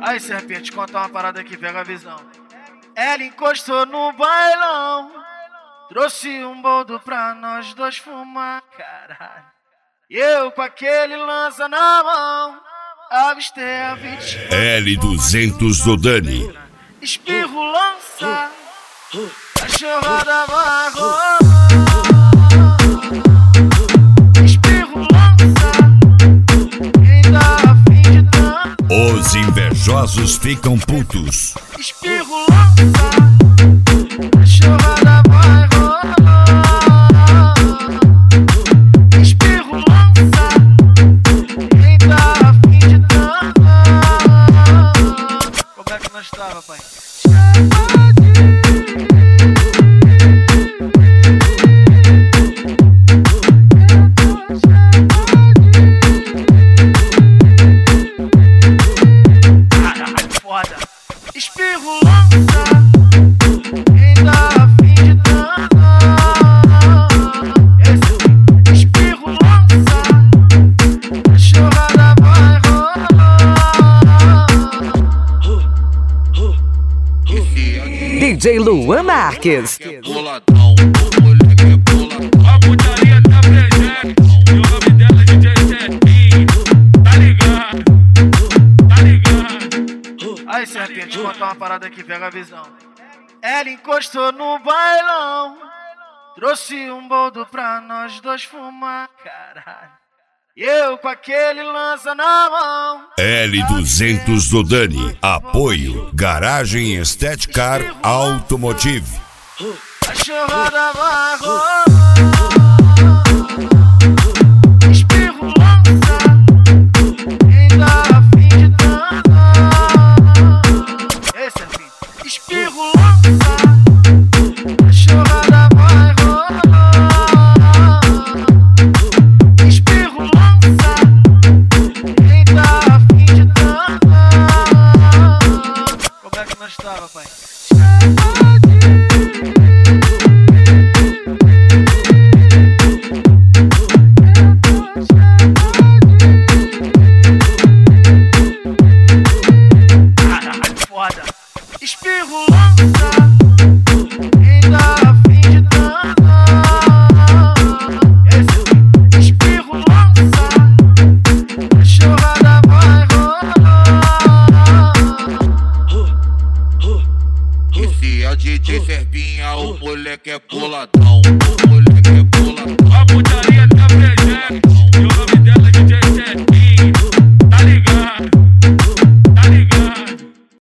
Aí, serpente, conta uma parada aqui, pega a visão. Ela encostou no bailão, trouxe um boldo pra nós dois fumar, caralho. E eu com aquele lança na mão, avistei a vítima. L200 do Dani. Espirro lança, cachorrada vai rolar. Espirro lança, quem tá afim de dançar. Os invejosos ficam putos. Espirro lança, cachorrada vai rolar. Espirro lança, quem tá afim de dançar. Como é que nós tava, pai? Foda. Espirro lança, quem tá afim de dançar. Espirro lança, cachorrada vai rolar. DJ Luan Marques. Boladão, o moleque é boladão. A putaria tá presente, e o nome dela é DJ Serpinho. Tá ligado? Tá ligado? Aí, serpente, conta uma parada aqui, pega a visão. Ela encostou no bailão, trouxe um boldo pra nós dois fumar, caralho. E eu com aquele lança na mão. L200 do Dani. Apoio Garagem Estética Automotive. Cachorrada vai rolar. Espirro lança, quem tá afim de dançar. Esse é o fim. Espirro lança, cachorrada vai rolar. Espirro lança, quem tá afim de dançar. Como é que nós tava, pai? Foda. Espirro lança, quem tá afim de dançar. Espirro lança, cachorrada vai rolar. Esse é o DJ Serpinha, o moleque é boladão.